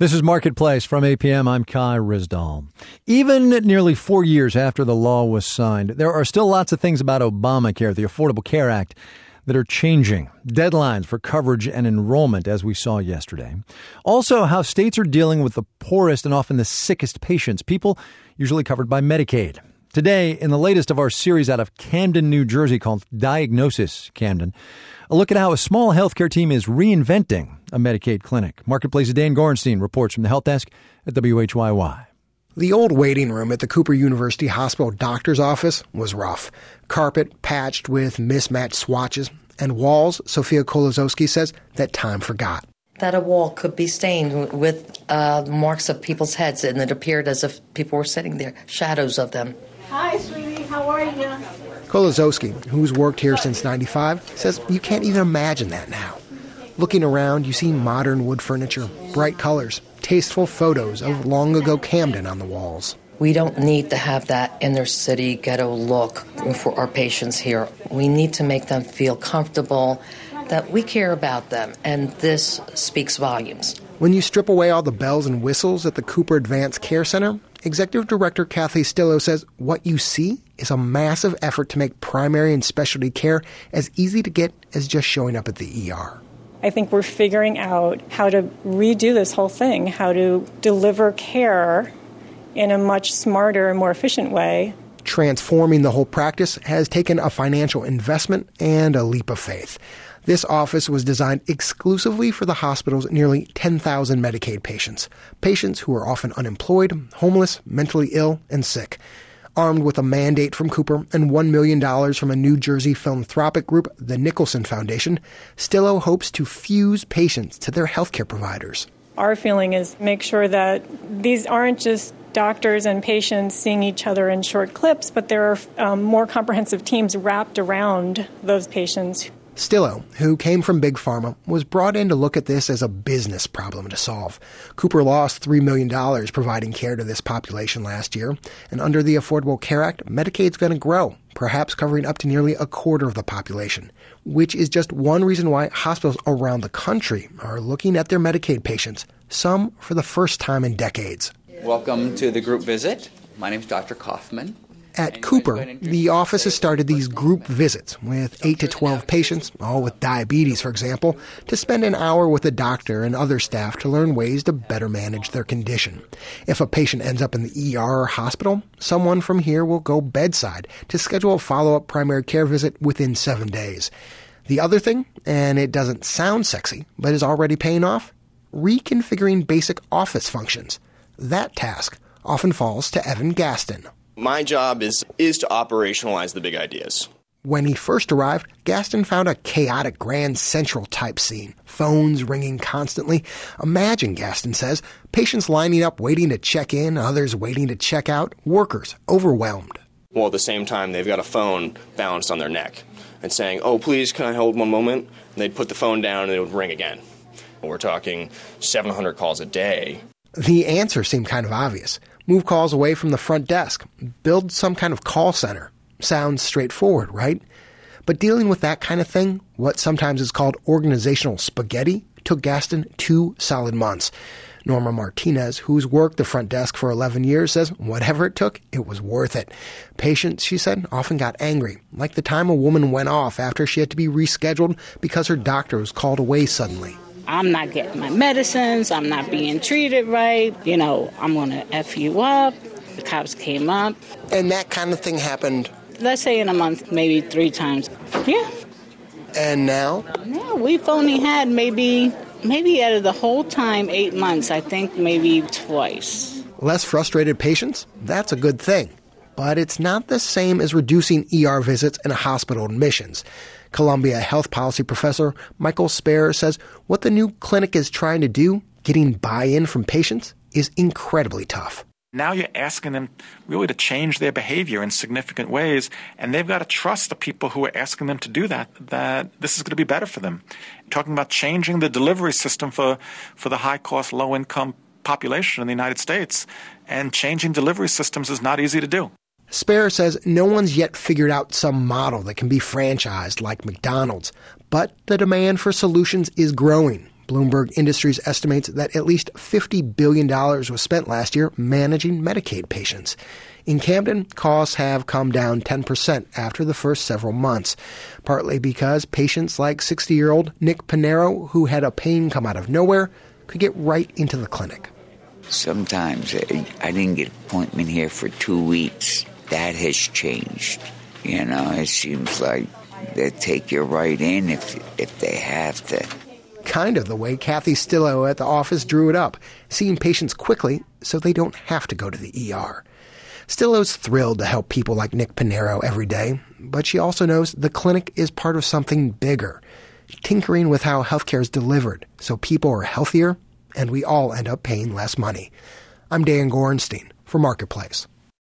This is Marketplace from APM. I'm Kai Rizdal. Even nearly 4 years after the law was signed, there are still lots of things about Obamacare, the Affordable Care Act, that are changing. Deadlines for coverage and enrollment, as we saw yesterday. Also, how states are dealing with the poorest and often the sickest patients, people usually covered by Medicaid. Today, in the latest of our series out of Camden, New Jersey, called Diagnosis Camden, a look at how a small healthcare team is reinventing a Medicaid clinic. Marketplace's Dan Gorenstein reports from the help desk at WHYY. The old waiting room at the Cooper University Hospital doctor's office was rough. Carpet patched with mismatched swatches, and walls, Sophia Kolozowski says, that time forgot. That a wall could be stained with marks of people's heads, and it appeared as if people were sitting there, shadows of them. Hi, sweetie. How are you? Kolozowski, who's worked here since '95, says you can't even imagine that now. Looking around, you see modern wood furniture, bright colors, tasteful photos of long-ago Camden on the walls. We don't need to have that inner city ghetto look for our patients here. We need to make them feel comfortable, that we care about them, and this speaks volumes. When you strip away all the bells and whistles at the Cooper Advanced Care Center, Executive Director Kathy Stillo says what you see is a massive effort to make primary and specialty care as easy to get as just showing up at the ER. I think we're figuring out how to redo this whole thing, how to deliver care in a much smarter and more efficient way. Transforming the whole practice has taken a financial investment and a leap of faith. This office was designed exclusively for the hospital's nearly 10,000 Medicaid patients who are often unemployed, homeless, mentally ill, and sick. Armed with a mandate from Cooper and $1 million from a New Jersey philanthropic group, the Nicholson Foundation, Stillo hopes to fuse patients to their healthcare providers. Our feeling is make sure that these aren't just doctors and patients seeing each other in short clips, but there are more comprehensive teams wrapped around those patients. Stillo, who came from Big Pharma, was brought in to look at this as a business problem to solve. Cooper lost $3 million providing care to this population last year, and under the Affordable Care Act, Medicaid's going to grow, perhaps covering up to nearly a quarter of the population, which is just one reason why hospitals around the country are looking at their Medicaid patients, some for the first time in decades. Welcome to the group visit. My name is Dr. Kaufman. At Cooper, the office has started these group visits with 8 to 12 patients, all with diabetes, for example, to spend an hour with a doctor and other staff to learn ways to better manage their condition. If a patient ends up in the ER or hospital, someone from here will go bedside to schedule a follow-up primary care visit within 7 days. The other thing, and it doesn't sound sexy, but is already paying off, reconfiguring basic office functions. That task often falls to Evan Gaston. My job is to operationalize the big ideas. When he first arrived, Gaston found a chaotic Grand Central type scene, phones ringing constantly. Imagine, Gaston says, patients lining up waiting to check in, others waiting to check out, workers overwhelmed. Well, at the same time, they've got a phone balanced on their neck and saying, "Oh, please, can I hold one moment?" And they'd put the phone down and it would ring again. We're talking 700 calls a day. The answer seemed kind of obvious. Move calls away from the front desk. Build some kind of call center. Sounds straightforward, right? But dealing with that kind of thing, what sometimes is called organizational spaghetti, took Gaston 2 solid months. Norma Martinez, who's worked the front desk for 11 years, says whatever it took, it was worth it. Patients, she said, often got angry, like the time a woman went off after she had to be rescheduled because her doctor was called away suddenly. I'm not getting my medicines. I'm not being treated right. I'm going to F you up. The cops came up. And that kind of thing happened? Let's say in a month, maybe 3 times. Yeah. And now? Yeah, we've only had maybe out of the whole time, 8 months, I think maybe twice. Less frustrated patients? That's a good thing. But it's not the same as reducing ER visits and hospital admissions. Columbia Health Policy Professor Michael Spare says what the new clinic is trying to do, getting buy-in from patients, is incredibly tough. Now you're asking them really to change their behavior in significant ways, and they've got to trust the people who are asking them to do that this is going to be better for them. Talking about changing the delivery system for the high-cost, low-income population in the United States, and changing delivery systems is not easy to do. Spare says no one's yet figured out some model that can be franchised like McDonald's, but the demand for solutions is growing, Bloomberg Industries estimates that at least $50 billion was spent last year managing Medicaid patients. In Camden, costs have come down 10% after the first several months, partly because patients like 60-year-old Nick Pinero, who had a pain come out of nowhere, could get right into the clinic. Sometimes I didn't get an appointment here for 2 weeks. That has changed. You know, it seems like they take you right in if they have to. Kind of the way Kathy Stillo at the office drew it up, seeing patients quickly so they don't have to go to the ER. Stillo's thrilled to help people like Nick Pinero every day, but she also knows the clinic is part of something bigger, tinkering with how healthcare is delivered so people are healthier and we all end up paying less money. I'm Dan Gorenstein for Marketplace.